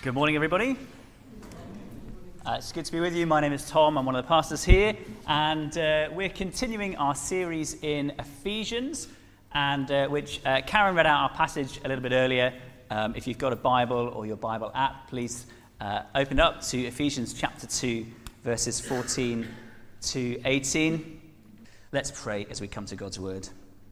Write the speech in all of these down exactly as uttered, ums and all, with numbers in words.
Good morning, everybody. Uh, it's good to be with you. My name is Tom. I'm one of the pastors here, and uh, we're continuing our series in Ephesians, and uh, which uh, Karen read out our passage a little bit earlier. Um, if you've got a Bible or your Bible app, please uh, open up to Ephesians chapter two, verses fourteen to eighteen. Let's pray as we come to God's word.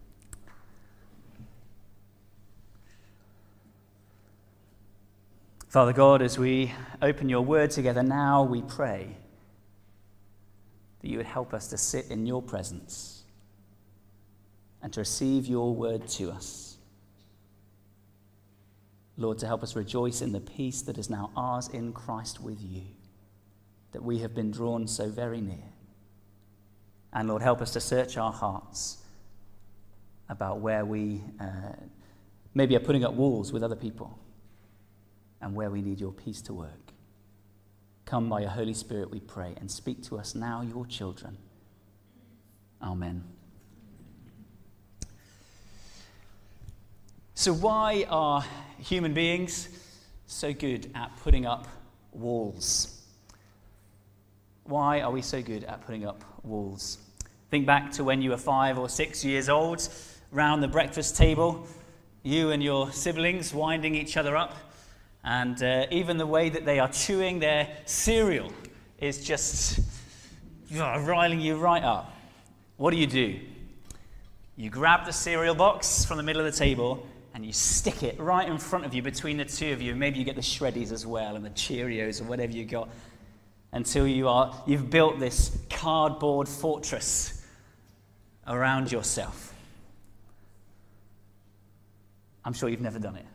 Father God, as we open your word together now, we pray that you would help us to sit in your presence and to receive your word to us. Lord, to help us rejoice in the peace that is now ours in Christ with you, that we have been drawn so very near. And Lord, help us to search our hearts about where we uh, maybe are putting up walls with other people, and where we need your peace to work. Come by your Holy Spirit, we pray, and speak to us now, your children. Amen. So why are human beings so good at putting up walls? Why are we so good at putting up walls? Think back to when you were five or six years old, round the breakfast table, you and your siblings winding each other up. And uh, even the way that they are chewing their cereal is just uh, riling you right up. What do you do? You grab the cereal box from the middle of the table and you stick it right in front of you between the two of you. Maybe you get the Shreddies as well and the Cheerios or whatever you got, until you are, you've built this cardboard fortress around yourself. I'm sure you've never done it.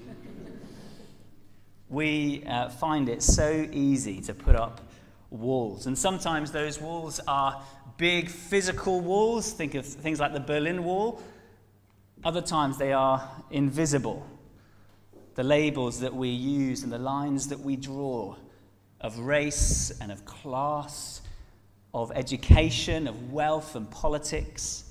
We uh, find it so easy to put up walls. And sometimes those walls are big physical walls. Think of things like the Berlin Wall. Other times they are invisible. The labels that we use and the lines that we draw of race and of class, of education, of wealth and politics.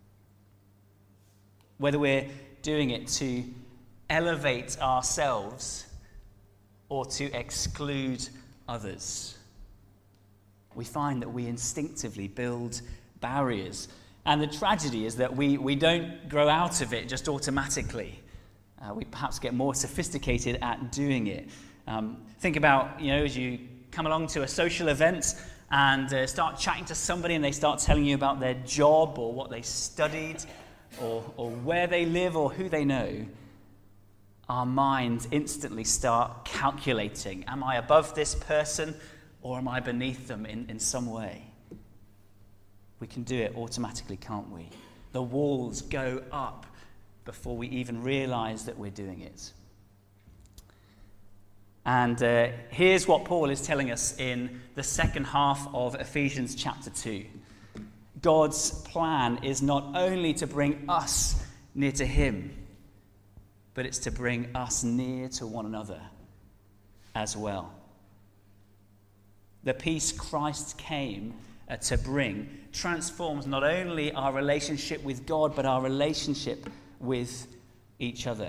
Whether we're doing it to elevate ourselves or to exclude others, we find that we instinctively build barriers. And the tragedy is that we, we don't grow out of it just automatically. Uh, we perhaps get more sophisticated at doing it. Um, think about, you know, as you come along to a social event and uh, start chatting to somebody and they start telling you about their job or what they studied or, or where they live or who they know. Our minds instantly start calculating, am I above this person or am I beneath them in, in some way? We can do it automatically, can't we? The walls go up before we even realize that we're doing it. And uh, here's what Paul is telling us in the second half of Ephesians chapter two. God's plan is not only to bring us near to him, but it's to bring us near to one another as well. The peace Christ came uh, to bring transforms not only our relationship with God, but our relationship with each other.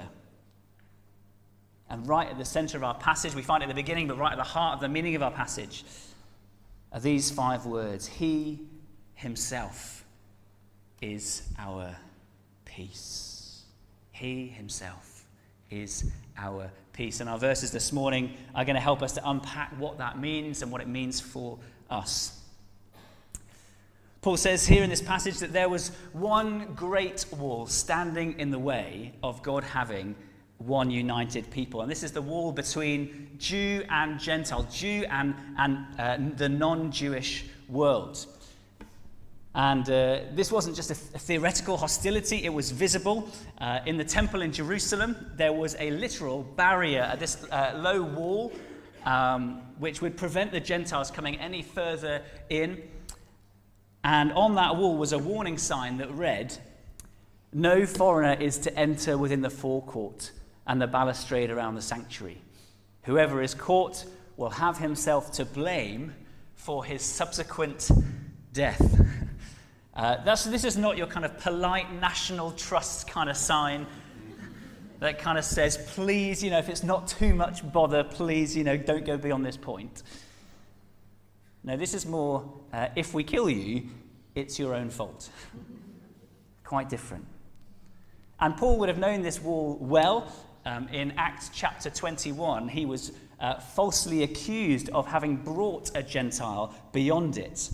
And right at the center of our passage, we find it at the beginning, but right at the heart of the meaning of our passage, are these five words: He himself is our peace. He himself is our peace. And our verses this morning are going to help us to unpack what that means and what it means for us. Paul says here in this passage that there was one great wall standing in the way of God having one united people. And this is the wall between Jew and Gentile, Jew and, and uh, the non-Jewish world. And uh, this wasn't just a, a theoretical hostility, it was visible. Uh, in the temple in Jerusalem, there was a literal barrier, this uh, low wall, um, which would prevent the Gentiles coming any further in. And on that wall was a warning sign that read, "No foreigner is to enter within the forecourt and the balustrade around the sanctuary. Whoever is caught will have himself to blame for his subsequent death." Uh, that's, this is not your kind of polite national trust kind of sign. that kind of says, please, you know, if it's not too much bother, please, you know, don't go beyond this point. No, this is more, uh, if we kill you, it's your own fault. Quite different. And Paul would have known this wall well. Um, in Acts chapter twenty-one, he was uh, falsely accused of having brought a Gentile beyond it.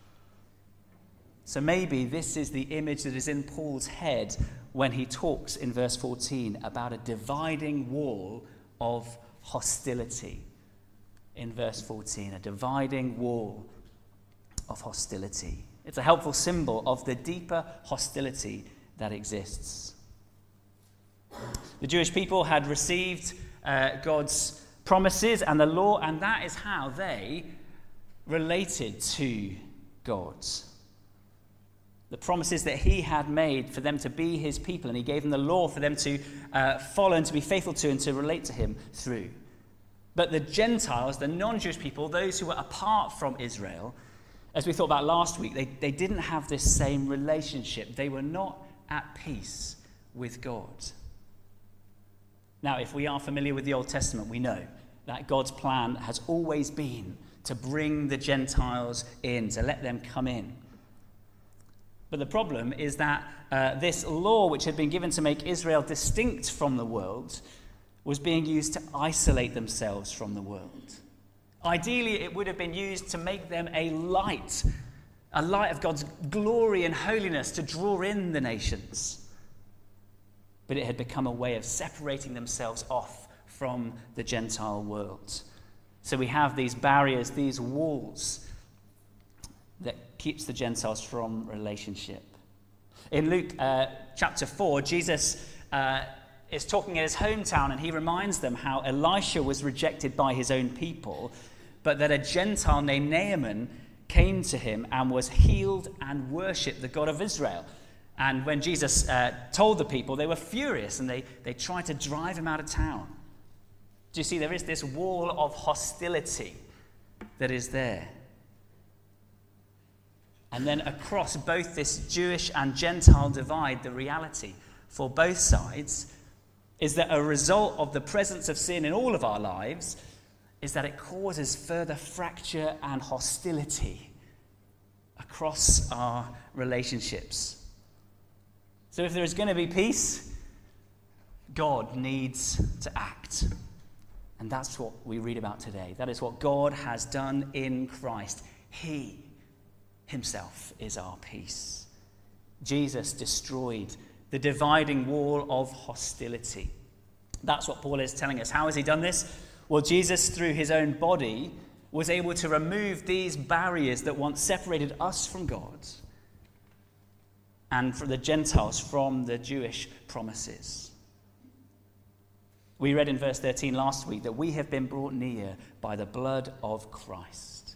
So maybe this is the image that is in Paul's head when he talks in verse fourteen about a dividing wall of hostility. In verse fourteen, a dividing wall of hostility. It's a helpful symbol of the deeper hostility that exists. The Jewish people had received uh, God's promises and the law, and that is how they related to God. The promises that he had made for them to be his people, and he gave them the law for them to uh, follow and to be faithful to and to relate to him through. But the Gentiles, the non-Jewish people, those who were apart from Israel, as we thought about last week, they, they didn't have this same relationship. They were not at peace with God. Now, if we are familiar with the Old Testament, we know that God's plan has always been to bring the Gentiles in, to let them come in. But the problem is that uh, this law, which had been given to make Israel distinct from the world, was being used to isolate themselves from the world. Ideally, it would have been used to make them a light, a light of God's glory and holiness to draw in the nations. But it had become a way of separating themselves off from the Gentile world. So we have these barriers, these walls that keeps the Gentiles from relationship. In Luke uh, chapter four, Jesus uh, is talking in his hometown, and he reminds them how Elisha was rejected by his own people, but that a Gentile named Naaman came to him and was healed and worshipped the God of Israel. And when Jesus uh, told the people, they were furious, and they, they tried to drive him out of town. Do you see, there is this wall of hostility that is there. And then across both this Jewish and Gentile divide, the reality for both sides is that a result of the presence of sin in all of our lives is that it causes further fracture and hostility across our relationships. So if there is going to be peace, God needs to act. And that's what we read about today. That is what God has done in Christ. He himself is our peace. Jesus destroyed the dividing wall of hostility. That's what Paul is telling us. How has he done this? Well, Jesus, through his own body, was able to remove these barriers that once separated us from God and for the Gentiles from the Jewish promises. We read in verse thirteen last week that we have been brought near by the blood of Christ.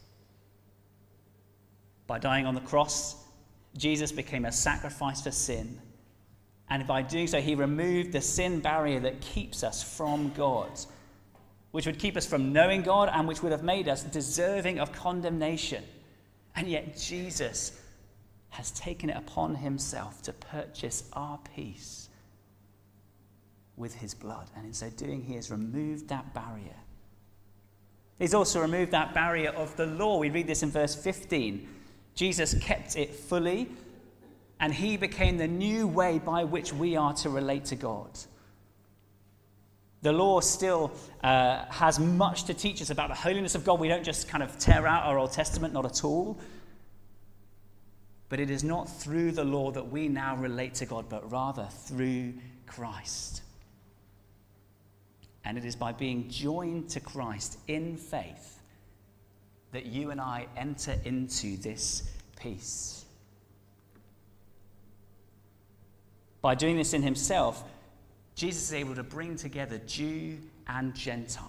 By dying on the cross, Jesus became a sacrifice for sin. And by doing so, he removed the sin barrier that keeps us from God, which would keep us from knowing God and which would have made us deserving of condemnation. And yet Jesus has taken it upon himself to purchase our peace with his blood. And in so doing, he has removed that barrier. He's also removed that barrier of the law. We read this in verse fifteen. Jesus kept it fully, and he became the new way by which we are to relate to God. The law still uh, has much to teach us about the holiness of God. We don't just kind of tear out our Old Testament, not at all. But it is not through the law that we now relate to God, but rather through Christ. And it is by being joined to Christ in faith that you and I enter into this peace. By doing this in himself, Jesus is able to bring together Jew and Gentile.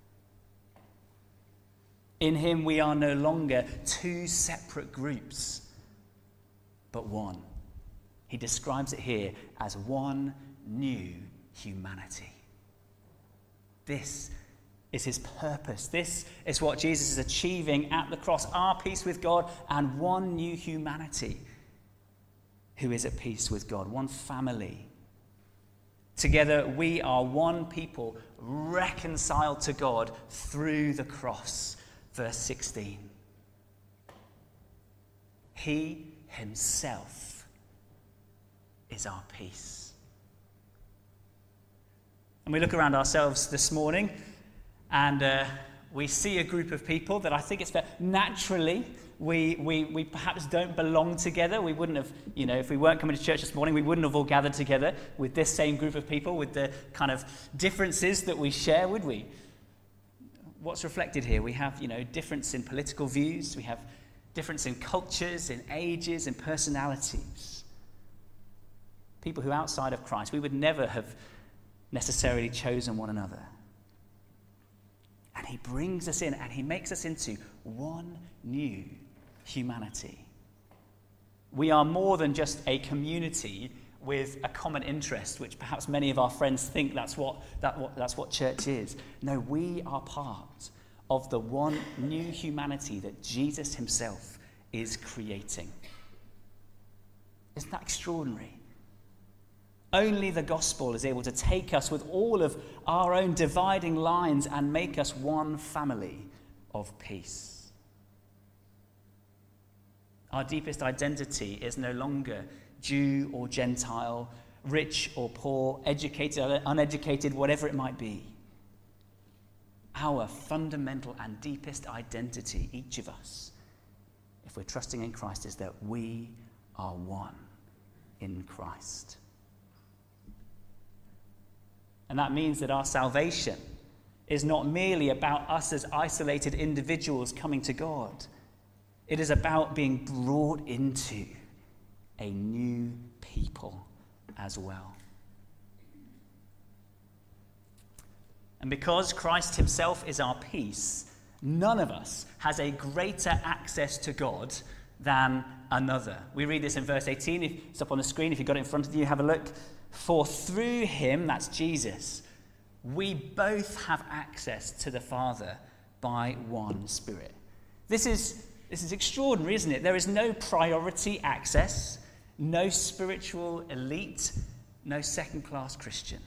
In him we are no longer two separate groups, but one. He describes it here as one new humanity. This is his purpose. This is what Jesus is achieving at the cross. Our peace with God and one new humanity who is at peace with God. One family Together we are one people reconciled to God through the cross. Verse sixteen. He himself is our peace. And we look around ourselves this morning and uh, we see a group of people that I think it's fair, naturally, we, we, we perhaps don't belong together. We wouldn't have, you know, if we weren't coming to church this morning, we wouldn't have all gathered together with this same group of people, with the kind of differences that we share, would we? What's reflected here? We have, you know, difference in political views. We have difference in cultures, in ages, in personalities. People who outside of Christ, we would never have necessarily chosen one another. And he brings us in and he makes us into one new humanity. We are more than just a community with a common interest, which perhaps many of our friends think that's what, that, what, that's what church is. No, we are part of the one new humanity that Jesus himself is creating. Isn't that extraordinary? Only the gospel is able to take us with all of our own dividing lines and make us one family of peace. Our deepest identity is no longer Jew or Gentile, rich or poor, educated, uneducated, whatever it might be. Our fundamental and deepest identity, each of us, if we're trusting in Christ, is that we are one in Christ. And that means that our salvation is not merely about us as isolated individuals coming to God. It is about being brought into a new people as well. And because Christ himself is our peace, none of us has a greater access to God than another. We read this in verse eighteen. If it's up on the screen, if you've got it in front of you, have a look. For through him, that's Jesus, we both have access to the Father by one Spirit. This is, this is extraordinary, isn't it? There is no priority access, no spiritual elite, no second-class Christian.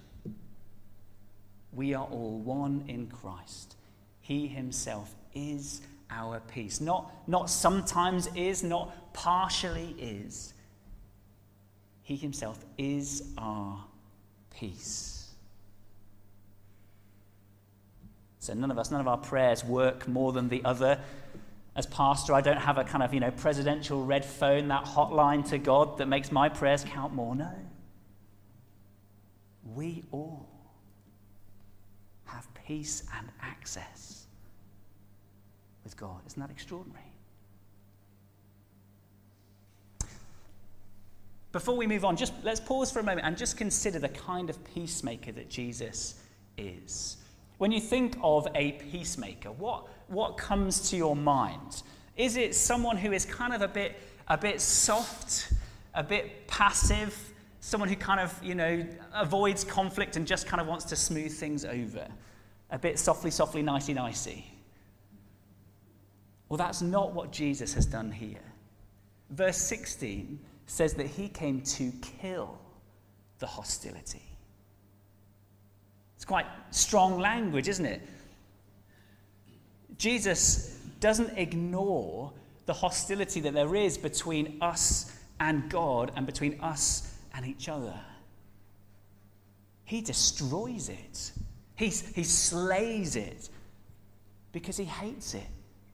We are all one in Christ. He himself is our peace. Not, not sometimes is, not partially is. He himself is our peace. So none of us, none of our prayers work more than the other. As pastor, I don't have a kind of, you know, presidential red phone, that hotline to God that makes my prayers count more. No. We all have peace and access with God. Isn't that extraordinary? Before we move on, just let's pause for a moment and just consider the kind of peacemaker that Jesus is. When you think of a peacemaker, what, what comes to your mind? Is it someone who is kind of a bit, a bit soft, a bit passive, someone who kind of, you know, avoids conflict and just kind of wants to smooth things over? A bit softly, softly, nicey, nicey. Well, that's not what Jesus has done here. Verse sixteen says that he came to kill the hostility. It's quite strong language, isn't it? Jesus doesn't ignore the hostility that there is between us and God and between us and each other. He destroys it. He, he slays it because he hates it.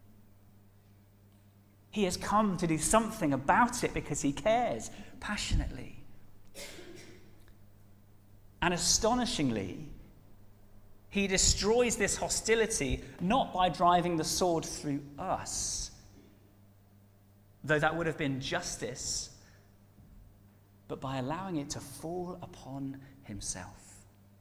He has come to do something about it because he cares passionately. And astonishingly, he destroys this hostility not by driving the sword through us, though that would have been justice, but by allowing it to fall upon himself.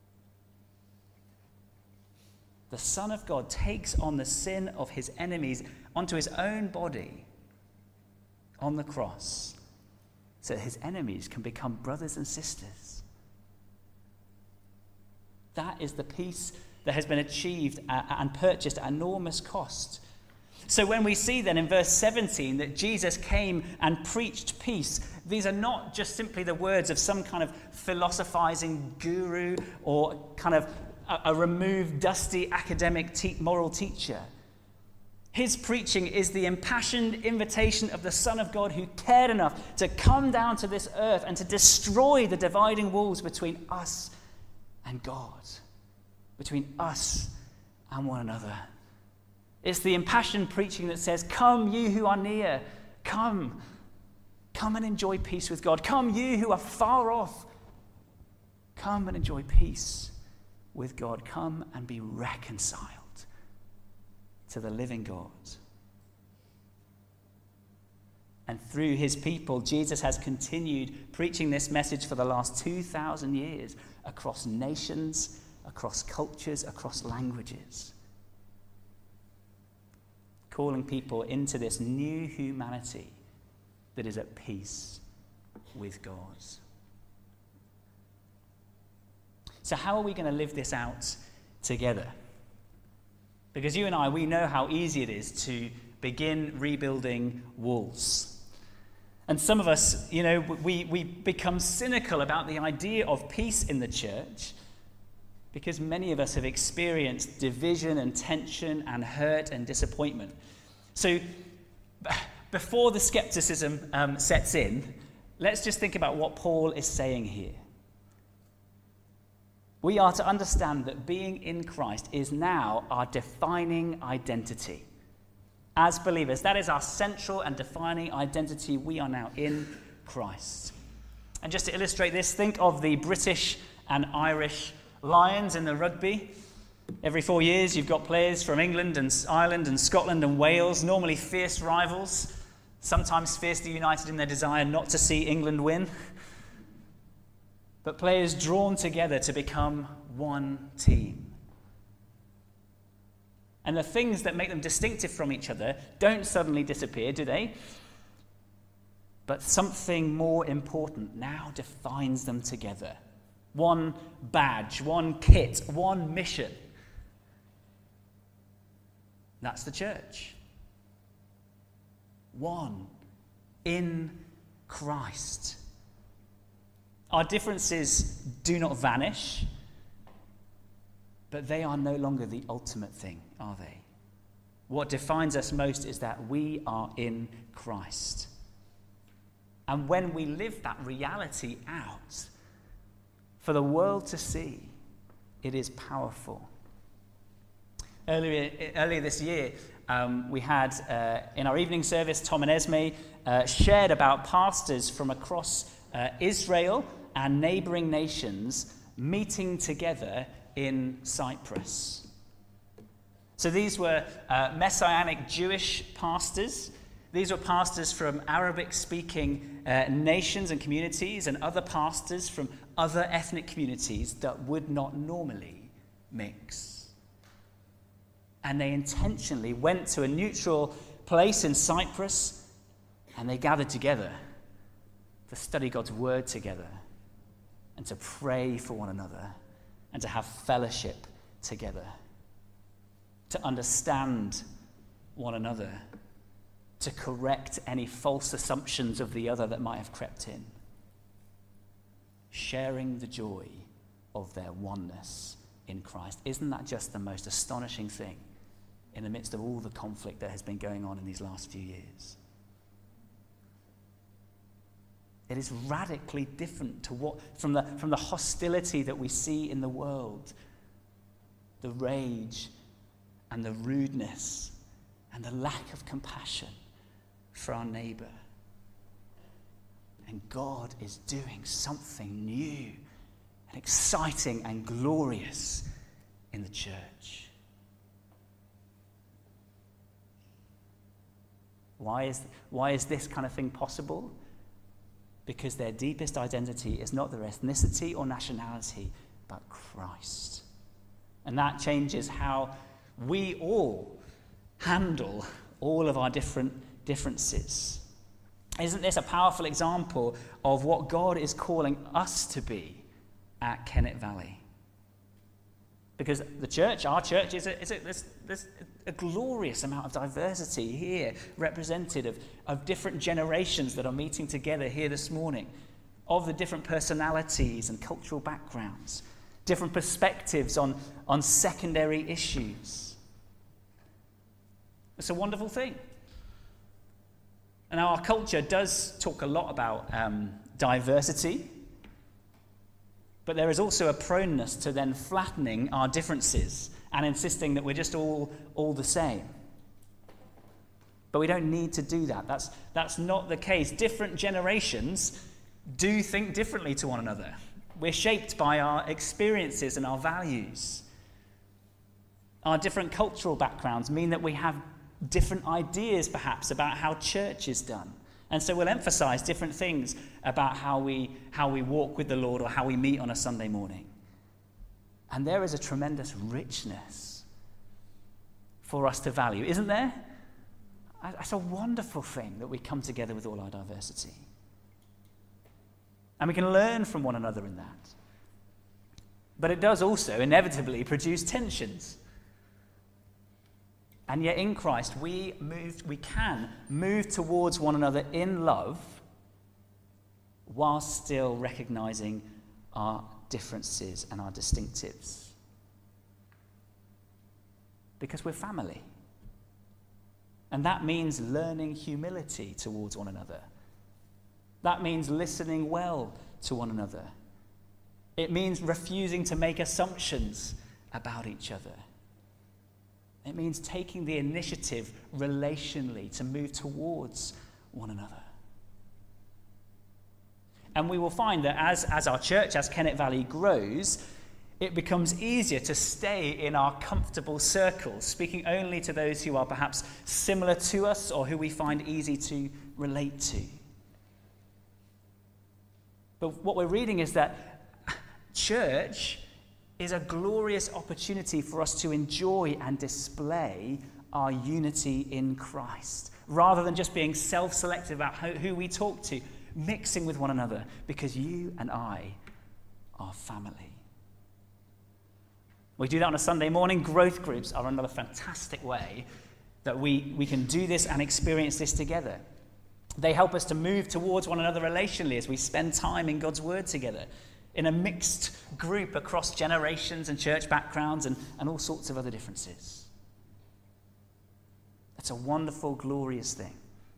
The Son of God takes on the sin of his enemies onto his own body on the cross, so that his enemies can become brothers and sisters. That is the peace that has been achieved and purchased at enormous cost. So when we see then in verse seventeen that Jesus came and preached peace, these are not just simply the words of some kind of philosophizing guru or kind of a, a removed, dusty academic te- moral teacher. His preaching is the impassioned invitation of the Son of God who cared enough to come down to this earth and to destroy the dividing walls between us and God, between us and one another. It's the impassioned preaching that says, "Come, you who are near, come, come and enjoy peace with God. Come, you who are far off, come and enjoy peace with God. Come and be reconciled to the living God." And through his people, Jesus has continued preaching this message for the last two thousand years across nations, across cultures, across languages, calling people into this new humanity that is at peace with God. So how are we going to live this out together? Because you and I, we know how easy it is to begin rebuilding walls. And some of us, you know, we, we become cynical about the idea of peace in the church because many of us have experienced division and tension and hurt and disappointment. So before the skepticism um, sets in, let's just think about what Paul is saying here. We are to understand that being in Christ is now our defining identity. As believers, that is our central and defining identity. We are now in Christ. And just to illustrate this, think of the British and Irish Lions in the rugby. Every four years, you've got players from England and Ireland and Scotland and Wales, normally fierce rivals, sometimes fiercely united in their desire not to see England win. But players drawn together to become one team. And the things that make them distinctive from each other don't suddenly disappear, do they? But something more important now defines them together. One badge, one kit, one mission. That's the church. One in Christ. Our differences do not vanish, but they are no longer the ultimate thing, are they? What defines us most is that we are in Christ. And when we live that reality out for the world to see, it is powerful. Earlier, earlier this year, um, we had uh, in our evening service, Tom and Esme uh, shared about pastors from across uh, Israel and neighboring nations meeting together in Cyprus. So these were uh, Messianic Jewish pastors. These were pastors from Arabic-speaking uh, nations and communities, and other pastors from other ethnic communities that would not normally mix. And they intentionally went to a neutral place in Cyprus, and they gathered together to study God's word together, and to pray for one another, and to have fellowship together, to understand one another, to correct any false assumptions of the other that might have crept in, sharing the joy of their oneness in Christ. Isn't that just the most astonishing thing in the midst of all the conflict that has been going on in these last few years? It is radically different to what from the from the hostility that we see in the world, the rage and the rudeness and the lack of compassion for our neighbor. And God is doing something new and exciting and glorious in the church. Why is, why is this kind of thing possible? Because their deepest identity is not their ethnicity or nationality, but Christ. And that changes how we all handle all of our different differences. Isn't this a powerful example of what God is calling us to be at Kennet Valley? Because the church, our church, is a, is a, there's, there's a glorious amount of diversity here, represented of, of different generations that are meeting together here this morning, of the different personalities and cultural backgrounds, different perspectives on, on secondary issues. It's a wonderful thing. And our culture does talk a lot about um, diversity, but there is also a proneness to then flattening our differences and insisting that we're just all, all the same. But we don't need to do that. That's, that's not the case. Different generations do think differently to one another. We're shaped by our experiences and our values. Our different cultural backgrounds mean that we have different ideas, perhaps, about how church is done. And so we'll emphasize different things about how we, how we walk with the Lord or how we meet on a Sunday morning. And there is a tremendous richness for us to value, isn't there? It's a wonderful thing that we come together with all our diversity. And we can learn from one another in that. But it does also inevitably produce tensions. And yet in Christ, we moved, we can move towards one another in love while still recognizing our differences and our distinctives. Because we're family. And that means learning humility towards one another. That means listening well to one another. It means refusing to make assumptions about each other. It means taking the initiative relationally to move towards one another. And we will find that as, as our church, as Kennet Valley grows, it becomes easier to stay in our comfortable circles, speaking only to those who are perhaps similar to us or who we find easy to relate to. But what we're reading is that church is a glorious opportunity for us to enjoy and display our unity in Christ, rather than just being self-selective about who we talk to, mixing with one another, because you and I are family. We do that on a Sunday morning. Growth groups are another fantastic way that we, we can do this and experience this together. They help us to move towards one another relationally as we spend time in God's Word together, in a mixed group across generations and church backgrounds and, and all sorts of other differences. It's a wonderful, glorious thing.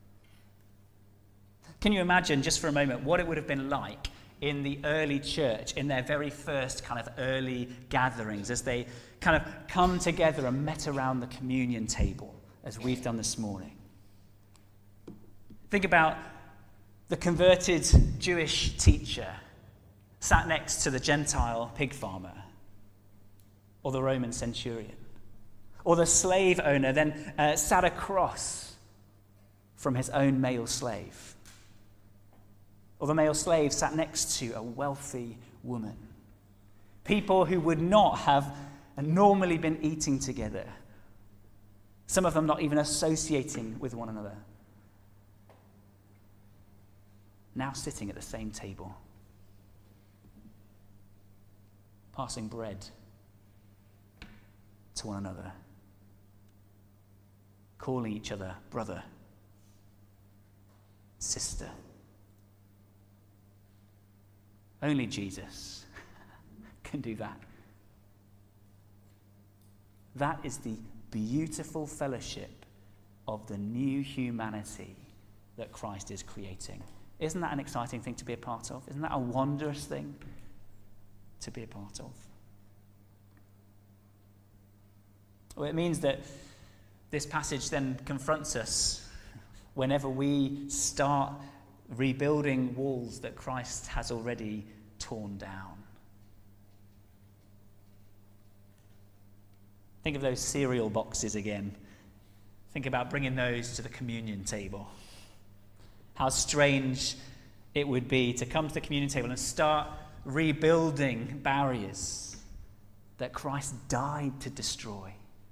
Can you imagine, just for a moment, what it would have been like in the early church, in their very first kind of early gatherings, as they kind of come together and met around the communion table, as we've done this morning? Think about the converted Jewish teacher sat next to the Gentile pig farmer, or the Roman centurion, or the slave owner then uh, sat across from his own male slave, or the male slave sat next to a wealthy woman. People who would not have normally been eating together, some of them not even associating with one another, now sitting at the same table, passing bread to one another, calling each other brother, sister. Only Jesus can do that. That is the beautiful fellowship of the new humanity that Christ is creating. Isn't that an exciting thing to be a part of? Isn't that a wondrous thing to be a part of? Well, it means that this passage then confronts us whenever we start rebuilding walls that Christ has already torn down. Think of those cereal boxes again. Think about bringing those to the communion table. How strange it would be to come to the communion table and start rebuilding barriers that Christ died to destroy.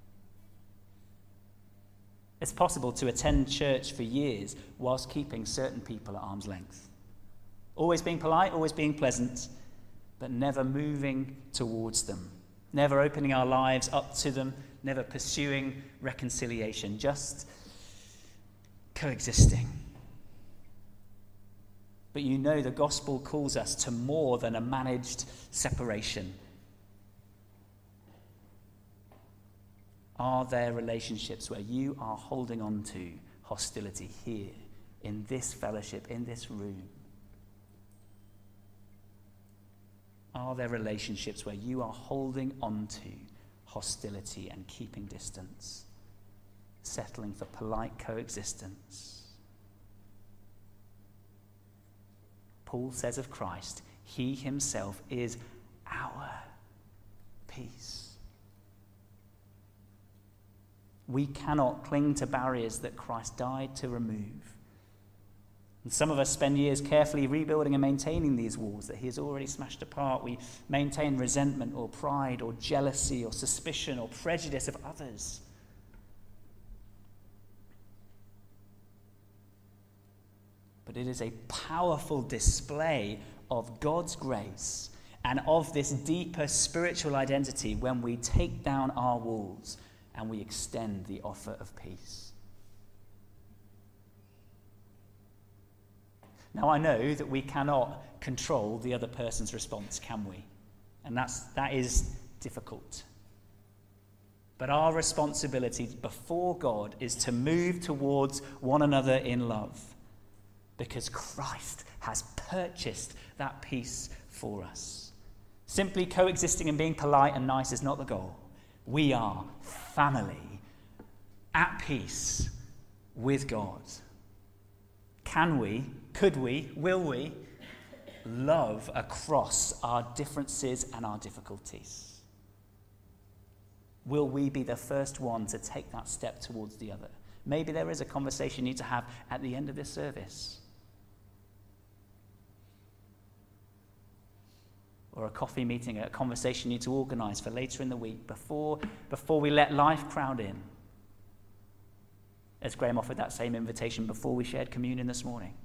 It's possible to attend church for years whilst keeping certain people at arm's length. Always being polite, always being pleasant, but never moving towards them. never opening our lives up to them, never pursuing reconciliation, just coexisting. But you know the gospel calls us to more than a managed separation. Are there relationships where you are holding on to hostility here, in this fellowship, in this room? Are there relationships where you are holding on to hostility and keeping distance, settling for polite coexistence? Paul says of Christ, he himself is our peace. We cannot cling to barriers that Christ died to remove. And some of us spend years carefully rebuilding and maintaining these walls that he has already smashed apart. We maintain resentment or pride or jealousy or suspicion or prejudice of others. But it is a powerful display of God's grace and of this deeper spiritual identity when we take down our walls and we extend the offer of peace. Now, I know that we cannot control the other person's response, can we? And that's, that is difficult. But our responsibility before God is to move towards one another in love, because Christ has purchased that peace for us. Simply coexisting and being polite and nice is not the goal. We are family, at peace with God. Can we, could we, will we love across our differences and our difficulties? Will we be the first one to take that step towards the other? Maybe there is a conversation you need to have at the end of this service. Or a coffee meeting, a conversation you need to organise for later in the week before, before we let life crowd in. As Graham offered that same invitation before we shared communion this morning.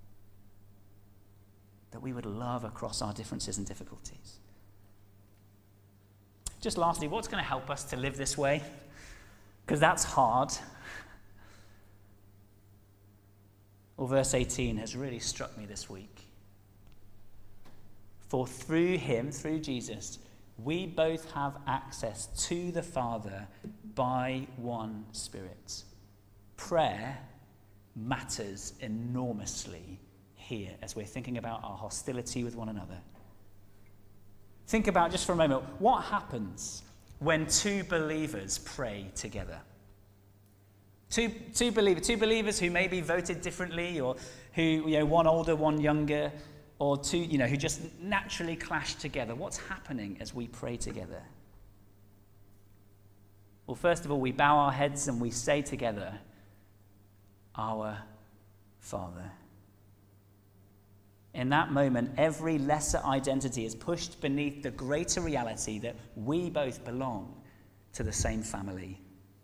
That we would love across our differences and difficulties. Just lastly, what's going to help us to live this way? Because that's hard. Well, verse eighteen has really struck me this week. For through him, through Jesus, we both have access to the Father by one Spirit. Prayer matters enormously here as we're thinking about our hostility with one another. Think about, just for a moment, what happens when two believers pray together? Two, two believers, two believers who maybe voted differently, or who, you know, one older, one younger, or two, you know, who just naturally clash together. What's happening as we pray together? Well, first of all, we bow our heads and we say together, Our Father. In that moment, every lesser identity is pushed beneath the greater reality that we both belong to the same family.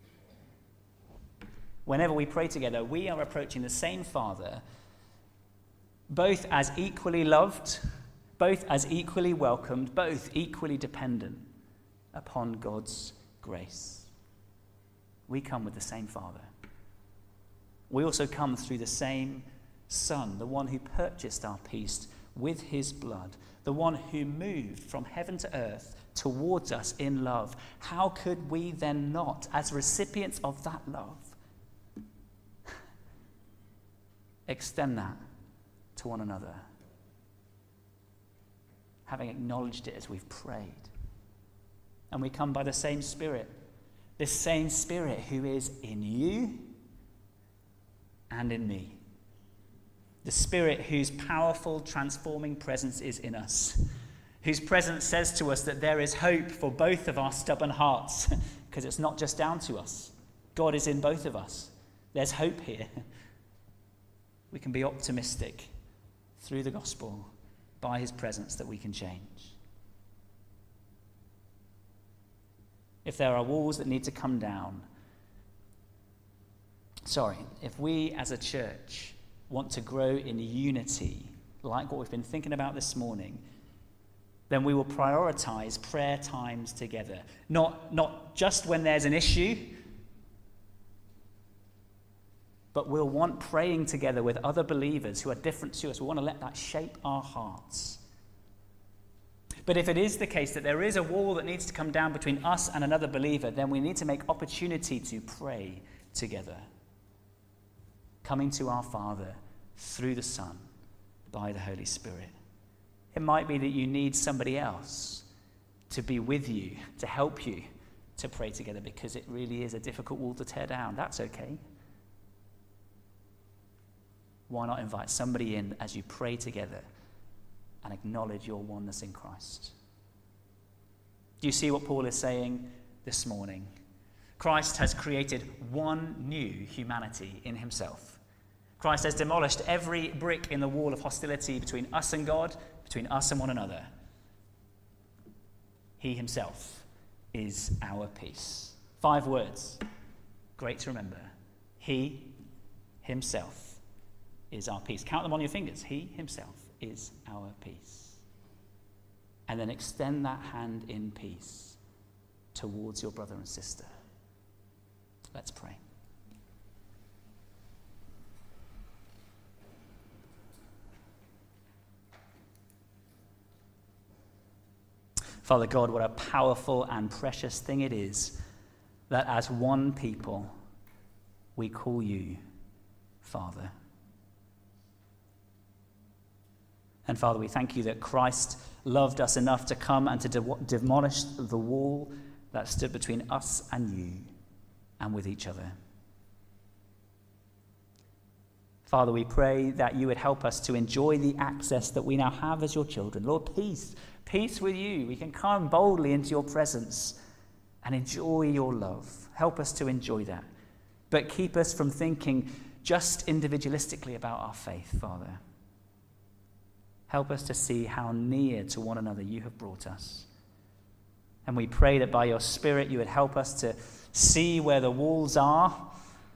Whenever we pray together, we are approaching the same Father, both as equally loved, both as equally welcomed, both equally dependent upon God's grace. We come with the same Father. We also come through the same Son, the one who purchased our peace with his blood, the one who moved from heaven to earth towards us in love. How could we then not, as recipients of that love, extend that to one another, having acknowledged it as we've prayed? And we come by the same Spirit, this same Spirit who is in you and in me. The Spirit whose powerful, transforming presence is in us, whose presence says to us that there is hope for both of our stubborn hearts, because it's not just down to us. God is in both of us. There's hope here. We can be optimistic through the gospel, by his presence, that we can change. If there are walls that need to come down, sorry, if we as a church want to grow in unity, like what we've been thinking about this morning, then we will prioritize prayer times together. Not, not just when there's an issue, but we'll want praying together with other believers who are different to us. We want to let that shape our hearts. But if it is the case that there is a wall that needs to come down between us and another believer, then we need to make opportunity to pray together, coming to our Father through the Son by the Holy Spirit. It might be that you need somebody else to be with you, to help you to pray together, because it really is a difficult wall to tear down. That's okay. Why not invite somebody in as you pray together and acknowledge your oneness in Christ? Do you see what Paul is saying this morning? Christ has created one new humanity in himself. Christ has demolished every brick in the wall of hostility between us and God, between us and one another. He himself is our peace. Five words, great to remember. He himself is our peace. Count them on your fingers. He himself is our peace. And then extend that hand in peace towards your brother and sister. Let's pray. Father God, what a powerful and precious thing it is that as one people we call you Father. And Father, we thank you that Christ loved us enough to come and to de- demolish the wall that stood between us and you and with each other. Father, we pray that you would help us to enjoy the access that we now have as your children. Lord, peace, peace with you. We can come boldly into your presence and enjoy your love. Help us to enjoy that. But keep us from thinking just individualistically about our faith, Father. Help us to see how near to one another you have brought us. And we pray that by your Spirit you would help us to see where the walls are.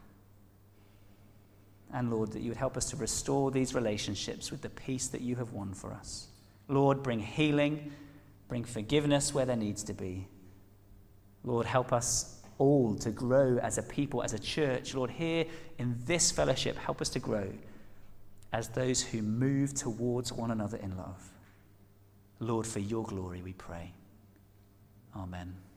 And Lord, that you would help us to restore these relationships with the peace that you have won for us. Lord, bring healing, bring forgiveness where there needs to be. Lord, help us all to grow as a people, as a church. Lord, here in this fellowship, help us to grow as those who move towards one another in love. Lord, for your glory we pray. Amen.